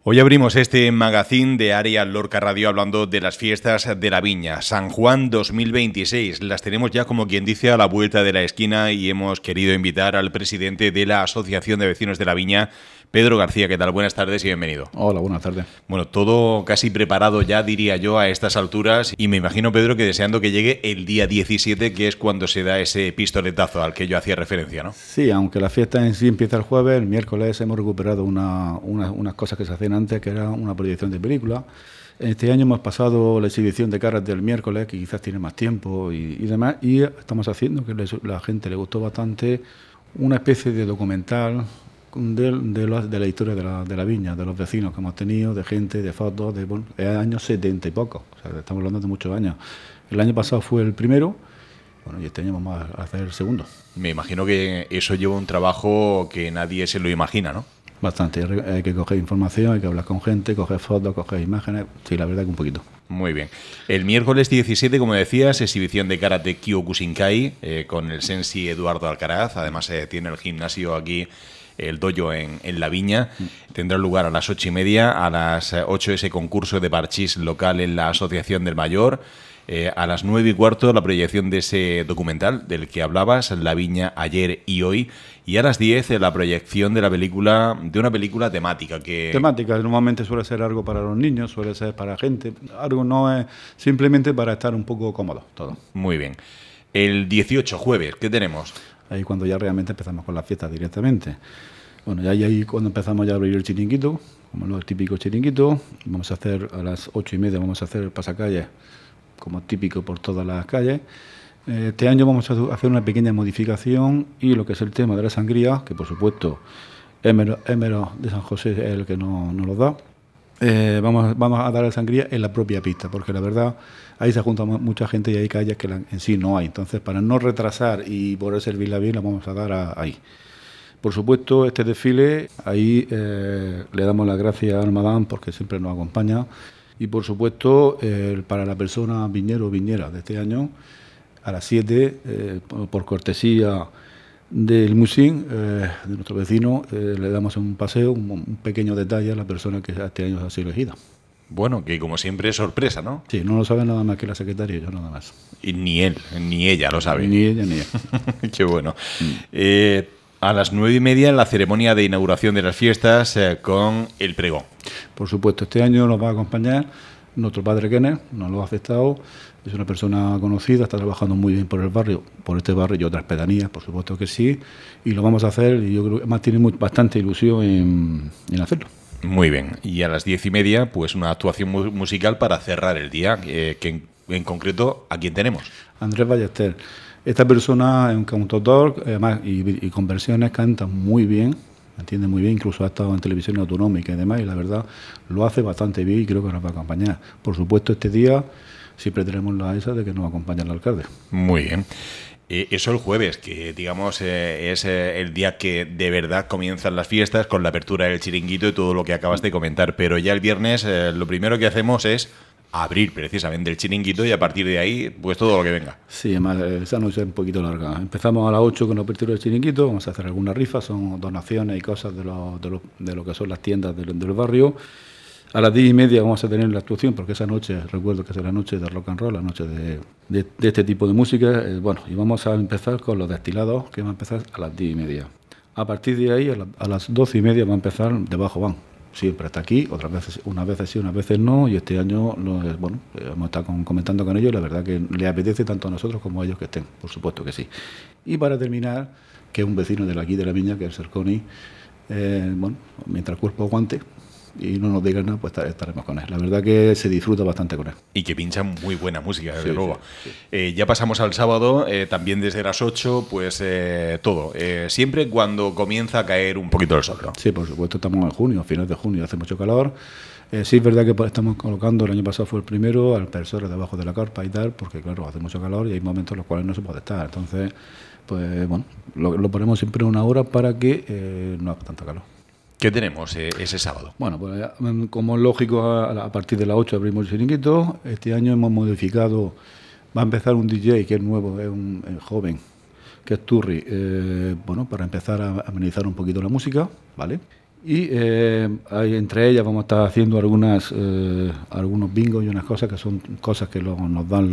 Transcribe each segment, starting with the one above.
Hoy abrimos este magazín de Área Lorca Radio hablando de las fiestas de la Viña, San Juan 2026. Las tenemos ya, como quien dice, a la vuelta de la esquina y hemos querido invitar al presidente de la Asociación de Vecinos de la Viña, Pedro García. ¿Qué tal? Buenas tardes y bienvenido. Hola, buenas tardes. Bueno, todo casi preparado ya, diría yo, a estas alturas, y me imagino, Pedro, que deseando que llegue el día 17, que es cuando se da ese pistoletazo al que yo hacía referencia, ¿no? Sí, aunque la fiesta en sí empieza el jueves, el miércoles hemos recuperado unas cosas que se hacían antes, que era una proyección de película. Este año hemos pasado la exhibición de caras del miércoles, que quizás tiene más tiempo y demás, y estamos haciendo, que la gente le gustó bastante, una especie de documental de la historia de la viña, de los vecinos que hemos tenido, de gente, de fotos, de años 70 y poco. O sea, estamos hablando de muchos años. El año pasado fue el primero, bueno, y este año vamos a hacer el segundo. Me imagino que eso lleva un trabajo que nadie se lo imagina, ¿no? Bastante, hay que coger información, hay que hablar con gente, coger fotos, coger imágenes, sí, la verdad que un poquito. Muy bien. El miércoles 17, como decías, exhibición de karate Kyokushinkai con el sensi Eduardo Alcaraz. Además tiene el gimnasio aquí, el dojo en La Viña. Tendrá lugar a las 8:30, a las 8 ese concurso de parchís local en la Asociación del Mayor. A las 9:15 la proyección de ese documental del que hablabas, La Viña ayer y hoy, y a las 10 la proyección de una película temática. Temática, normalmente suele ser algo para los niños, suele ser para gente, algo no es simplemente para estar un poco cómodo, todo. Muy bien. El 18, jueves, ¿qué tenemos? Ahí cuando ya realmente empezamos con las fiestas directamente. Bueno, ya ahí cuando empezamos ya a abrir el chiringuito, como los típicos chiringuitos, vamos a hacer a las 8:30, vamos a hacer el pasacalles, como típico por todas las calles. Este año vamos a hacer una pequeña modificación y lo que es el tema de la sangría, que por supuesto Émero de San José es el que nos lo da. Vamos a dar la sangría en la propia pista, porque la verdad ahí se junta mucha gente y hay calles que en sí no hay. Entonces, para no retrasar y poder servirla bien, la vamos a dar ahí. Por supuesto, este desfile, ahí le damos las gracias al Madame porque siempre nos acompaña. Y por supuesto, para la persona viñero o viñera de este año, a las 7, por cortesía del Musín, de nuestro vecino, le damos un paseo, un pequeño detalle a la persona que este año ha sido elegida. Bueno, que como siempre es sorpresa, ¿no? Sí, no lo sabe nada más que la secretaria y yo nada más. Y ni él, ni ella lo sabe. Ni ella ni él. Qué bueno. A las 9:30 la ceremonia de inauguración de las fiestas con el pregón. Por supuesto, este año nos va a acompañar nuestro padre Kenneth, nos lo ha aceptado. Es una persona conocida, está trabajando muy bien por el barrio, por este barrio y otras pedanías, por supuesto que sí. Y lo vamos a hacer y yo creo que además tiene bastante ilusión en hacerlo. Muy bien. Y a las 10:30, pues una actuación musical para cerrar el día, que en concreto, ¿a quién tenemos? Andrés Ballester. Esta persona es un cantautor, además, y con versiones canta muy bien, entiende muy bien, incluso ha estado en televisión autonómica y demás, y la verdad lo hace bastante bien y creo que nos va a acompañar. Por supuesto, este día siempre tenemos la esa de que nos acompaña el alcalde. Muy bien. Eso el jueves, que digamos es el día que de verdad comienzan las fiestas con la apertura del chiringuito y todo lo que acabas de comentar, pero ya el viernes lo primero que hacemos es abrir precisamente el chiringuito y a partir de ahí pues todo lo que venga. Sí, además esa noche es un poquito larga. Empezamos a las 8 con la apertura del chiringuito, vamos a hacer algunas rifas, son donaciones y cosas de lo que son las tiendas del barrio. A las 10:30 vamos a tener la actuación, porque esa noche, recuerdo que es la noche de rock and roll, la noche de este tipo de música. Bueno, y vamos a empezar con los destilados, que van a empezar a las 10:30. A partir de ahí, a las 12:30 va a empezar de bajo van. Siempre está aquí, otras veces, unas veces sí, unas veces no, y este año hemos estado comentando con ellos, la verdad que les apetece tanto a nosotros como a ellos que estén, por supuesto que sí. Y para terminar, que es un vecino de aquí de la Viña, que es el Serconi, mientras el cuerpo aguante y no nos digan nada, pues estaremos con él. La verdad que se disfruta bastante con él. Y que pincha muy buena música, desde sí, luego. Sí. Ya pasamos al sábado, también desde las 8, pues todo. Siempre cuando comienza a caer un poquito el sol, ¿no? Sí, por supuesto, estamos en junio, a finales de junio, hace mucho calor. Sí, es verdad que estamos colocando, el año pasado fue el primero, al personas debajo de la carpa y tal, porque claro, hace mucho calor y hay momentos en los cuales no se puede estar. Entonces, pues bueno, lo ponemos siempre una hora para que no haga tanta calor. ¿Qué tenemos ese sábado? Bueno, pues como es lógico, a partir de las 8 abrimos el chiringuito. Este año hemos modificado, va a empezar un DJ que es nuevo, es un joven, que es Turri, para empezar a amenizar un poquito la música, ¿vale? Y entre ellas vamos a estar haciendo algunos bingos y unas cosas que son cosas que nos dan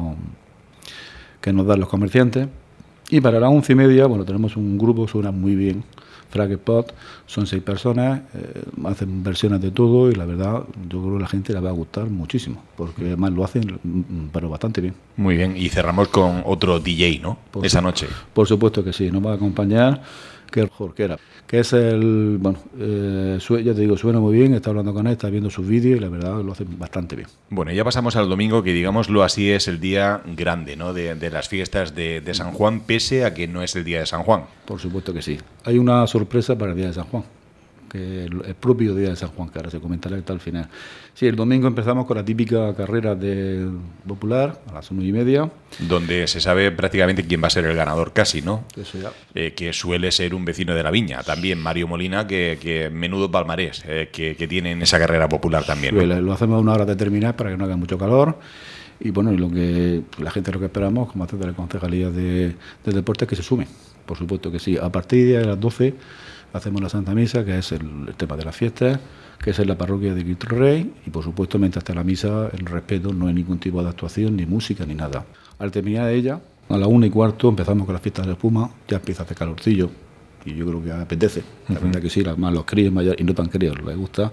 los comerciantes. Y para las 11:30, bueno, tenemos un grupo, suena muy bien, Frag Pot, son 6 personas, hacen versiones de todo y la verdad yo creo que a la gente le va a gustar muchísimo, porque además lo hacen pero bastante bien. Muy bien, y cerramos con otro DJ, ¿no? Esa noche. Por supuesto que sí, nos va a acompañar que es Jorquera, que es el, bueno, ya te digo, suena muy bien, está hablando con él, está viendo sus vídeos y la verdad lo hace bastante bien. Bueno, ya pasamos al domingo, que digámoslo así es el día grande, ¿no? De las fiestas de San Juan, pese a que no es el día de San Juan. Por supuesto que sí. Hay una sorpresa para el día de San Juan, que el propio día de San Juan, que ahora se comentará hasta el final. Sí, el domingo empezamos con la típica carrera popular a las 1:30. Donde se sabe prácticamente quién va a ser el ganador casi, ¿no? Eso ya. Que suele ser un vecino de la Viña, también Mario Molina, que menudo palmarés que tiene en esa carrera popular también, ¿no? Lo hacemos a una hora determinada para que no haga mucho calor. Y bueno, y la gente lo que esperamos, como hace de la Concejalía de Deportes, es que se sume. Por supuesto que sí. A partir de las 12 hacemos la Santa Misa, que es el tema de las fiestas, que es en la parroquia de Cristo Rey, y por supuesto mientras esté la misa, el respeto, no hay ningún tipo de actuación, ni música, ni nada. Al terminar de ella, a las 1:15 empezamos con las fiestas de espuma, ya empieza a hacer calorcillo, y yo creo que apetece, la verdad que sí, más los críos mayores, y no tan críos, les gusta.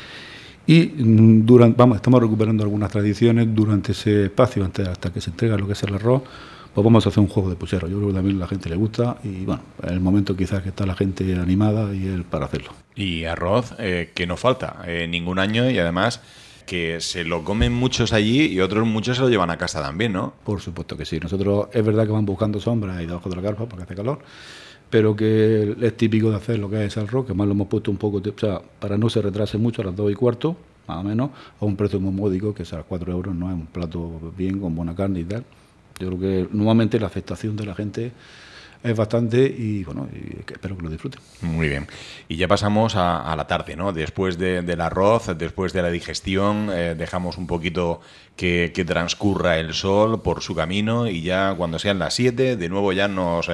Y estamos recuperando algunas tradiciones durante ese espacio, hasta que se entrega lo que es el arroz. Pues vamos a hacer un juego de puchero. Yo creo que también a la gente le gusta y bueno, es el momento quizás que está la gente animada y él para hacerlo. Y arroz que no falta ningún año y además que se lo comen muchos allí y otros muchos se lo llevan a casa también, ¿no? Por supuesto que sí. Nosotros es verdad que van buscando sombra ahí debajo de la carpa porque hace calor, pero que es típico de hacer lo que es el arroz, que más lo hemos puesto un poco, o sea, para no se retrase mucho a las 2:15, más o menos, a un precio muy módico, que es a 4 euros, no es un plato bien, con buena carne y tal. Yo creo que normalmente la aceptación de la gente es bastante y bueno, espero que lo disfruten. Muy bien. Y ya pasamos a la tarde, ¿no? Después del arroz, después de la digestión, dejamos un poquito que transcurra el sol por su camino y ya cuando sean las 7, de nuevo ya nos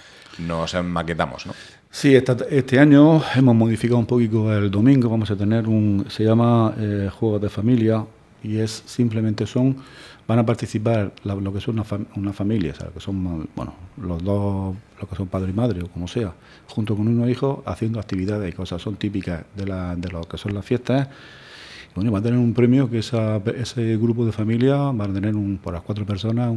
maquetamos, ¿no? Sí, este año hemos modificado un poquito el domingo, vamos a tener se llama Juegos de Familia y es simplemente van a participar lo que son una familia, ¿sabes? Que son los dos, los que son padre y madre o como sea, junto con unos hijos haciendo actividades y cosas, son típicas de lo que son las fiestas. Y bueno, va a tener un premio que ese grupo de familia va a tener por las 4 personas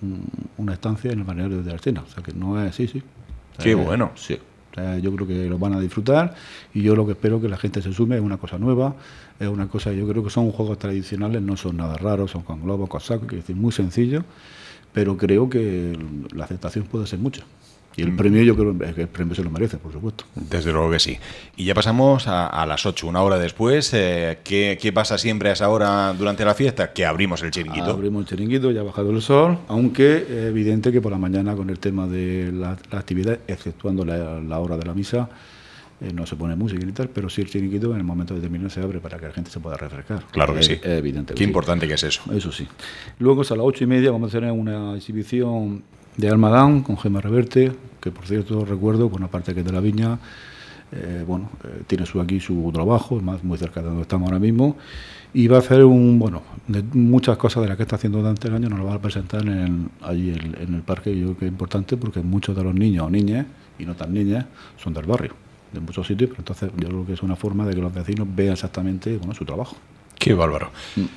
una estancia en el balneario de Arcena, o sea que no es sí. Qué bueno. Sí. Yo creo que lo van a disfrutar y yo lo que espero que la gente se sume, es una cosa nueva, es una cosa, yo creo que son juegos tradicionales, no son nada raros, son con globos, con sacos, es decir, muy sencillo, pero creo que la aceptación puede ser mucha. Y el premio, yo creo que el premio se lo merece, por supuesto. Desde luego que sí. Y ya pasamos a las 8, una hora después. ¿Qué pasa siempre a esa hora durante la fiesta? Que abrimos el chiringuito. Abrimos el chiringuito, ya ha bajado el sol, aunque es evidente que por la mañana con el tema de la actividad, exceptuando la hora de la misa, no se pone música y tal, pero sí el chiringuito en el momento determinado se abre para que la gente se pueda refrescar. Claro que sí. Es evidente. Qué importante que es eso. Eso sí. Luego a las 8:30 vamos a tener una exhibición de Almadán con Gemma Reverte, que por cierto recuerdo, por una parte que es de la Viña, tiene aquí su trabajo, muy cerca de donde estamos ahora mismo, y va a hacer de muchas cosas de las que está haciendo durante el año, nos lo va a presentar allí en el parque. Yo creo que es importante porque muchos de los niños o niñas, y no tan niñas, son del barrio, de muchos sitios, pero entonces yo creo que es una forma de que los vecinos vean exactamente su trabajo. Qué bárbaro.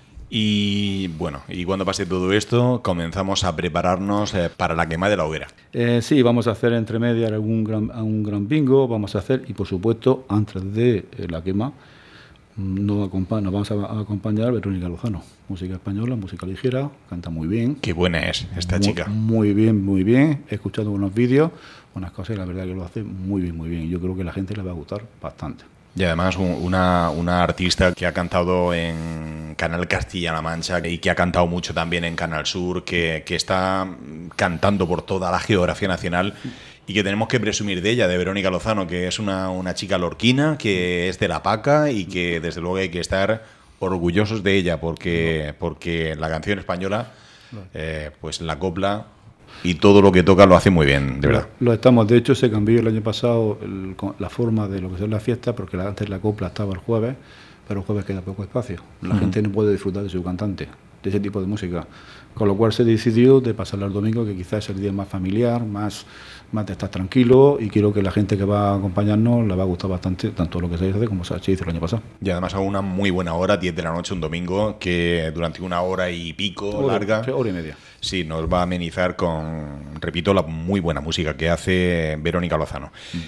Y bueno, y cuando pase todo esto, comenzamos a prepararnos para la quema de la hoguera. Sí, vamos a hacer entre medias un gran bingo, vamos a hacer, y por supuesto, antes de la quema, nos vamos a acompañar Verónica Lozano, música española, música ligera, canta muy bien. Qué buena es esta chica. Muy bien, he escuchado unos vídeos, unas cosas, y la verdad que lo hace muy bien, y yo creo que a la gente le va a gustar bastante. Y además una artista que ha cantado en Canal Castilla-La Mancha y que ha cantado mucho también en Canal Sur, que está cantando por toda la geografía nacional y que tenemos que presumir de ella, de Verónica Lozano, que es una chica lorquina, que es de La Paca y que desde luego hay que estar orgullosos de ella porque la canción española, pues la copla... Y todo lo que toca lo hace muy bien, de verdad. Lo estamos. De hecho, se cambió el año pasado la forma de lo que es la fiesta, porque antes la copla estaba el jueves, pero el jueves queda poco espacio. La gente no puede disfrutar de su cantante, de ese tipo de música. Con lo cual se decidió de pasarla al domingo, que quizás es el día más familiar, más de estar tranquilo, y quiero que la gente que va a acompañarnos le va a gustar bastante, tanto lo que se hace como se hizo el año pasado. Y además a una muy buena hora, 10 de la noche un domingo, que durante una hora y pico larga... Hora y media. Sí, nos va a amenizar con, repito, la muy buena música que hace Verónica Lozano.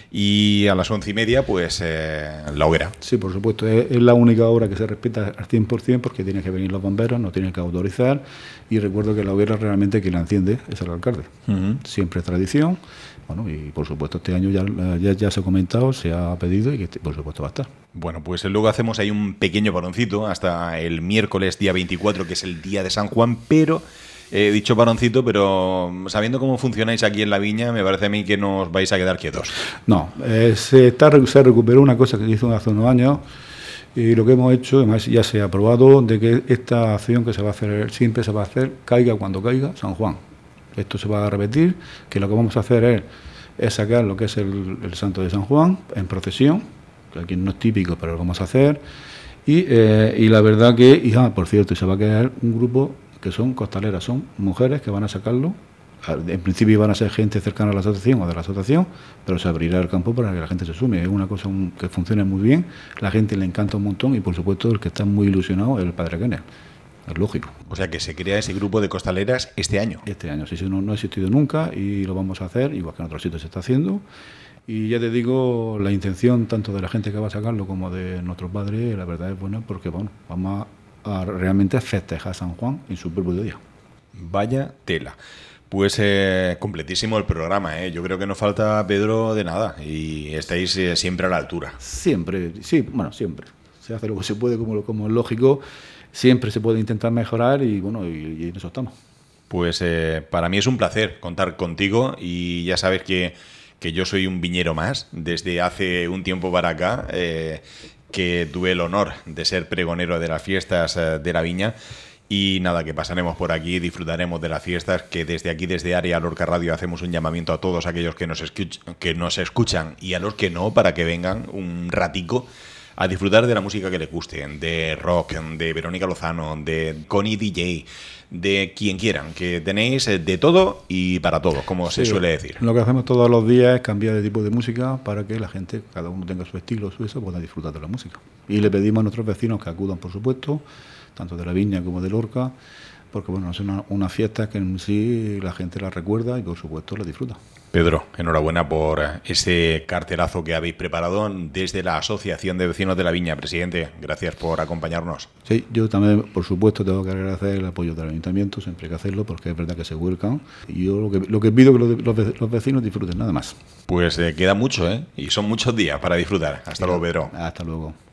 Y a las 11:30, pues, la hoguera. Sí, por supuesto. Es la única obra que se respeta al 100%, porque tienen que venir los bomberos, no tienen que autorizar. Y recuerdo que la hoguera realmente quien la enciende es el alcalde. Siempre es tradición. Bueno, y por supuesto este año ya se ha comentado, se ha pedido y que por supuesto va a estar. Bueno, pues luego hacemos ahí un pequeño paroncito hasta el miércoles día 24, que es el día de San Juan, pero... He dicho paroncito, pero sabiendo cómo funcionáis aquí en la viña, me parece a mí que no os vais a quedar quietos. No, se recuperó una cosa que se hizo hace unos años, y lo que hemos hecho, además ya se ha aprobado, de que esta acción que se va a hacer, siempre se va a hacer, caiga cuando caiga San Juan. Esto se va a repetir, que lo que vamos a hacer es sacar lo que es el santo de San Juan en procesión, que aquí no es típico, pero lo vamos a hacer, y la verdad que, por cierto, se va a crear un grupo que son costaleras, son mujeres que van a sacarlo. En principio van a ser gente cercana a la asociación o de la asociación, pero se abrirá el campo para que la gente se sume. Es una cosa que funciona muy bien, la gente le encanta un montón, y por supuesto el que está muy ilusionado es el padre Kenneth. Es lógico. O sea que se crea ese grupo de costaleras este año. Este año, sí, no ha existido nunca, y lo vamos a hacer, igual que en otros sitios se está haciendo. Y ya te digo, la intención tanto de la gente que va a sacarlo como de nuestros padres, la verdad es buena, porque bueno, vamos a realmente festejar San Juan en su propio día. Vaya tela. Pues completísimo el programa, ¿eh? Yo creo que no falta, Pedro, de nada, y estáis siempre a la altura. Siempre, sí, bueno, siempre. Se hace lo que se puede, como es lógico. Siempre se puede intentar mejorar, y bueno, y en eso estamos. Pues para mí es un placer contar contigo, y ya sabes que yo soy un viñero más desde hace un tiempo para acá, que tuve el honor de ser pregonero de las fiestas de la viña. Y nada, que pasaremos por aquí, disfrutaremos de las fiestas, que desde aquí, desde Área Lorca Radio, hacemos un llamamiento a todos aquellos que nos escuchan y a los que no, para que vengan un ratico a disfrutar de la música que les guste, de rock, de Verónica Lozano, de Connie DJ, de quien quieran, que tenéis de todo y para todos, como se suele decir. Lo que hacemos todos los días es cambiar de tipo de música para que la gente, cada uno tenga su estilo, su eso, pueda disfrutar de la música. Y le pedimos a nuestros vecinos que acudan, por supuesto, tanto de la viña como de Lorca, porque bueno, es una fiesta que en sí la gente la recuerda y por supuesto la disfruta. Pedro, enhorabuena por ese cartelazo que habéis preparado desde la Asociación de Vecinos de la Viña. Presidente, gracias por acompañarnos. Sí, yo también, por supuesto, tengo que agradecer el apoyo del Ayuntamiento, siempre hay que hacerlo, porque es verdad que se vuelcan. Y yo lo que pido es que los vecinos disfruten, nada más. Pues queda mucho, ¿eh? Y son muchos días para disfrutar. Hasta luego, Pedro. Hasta luego.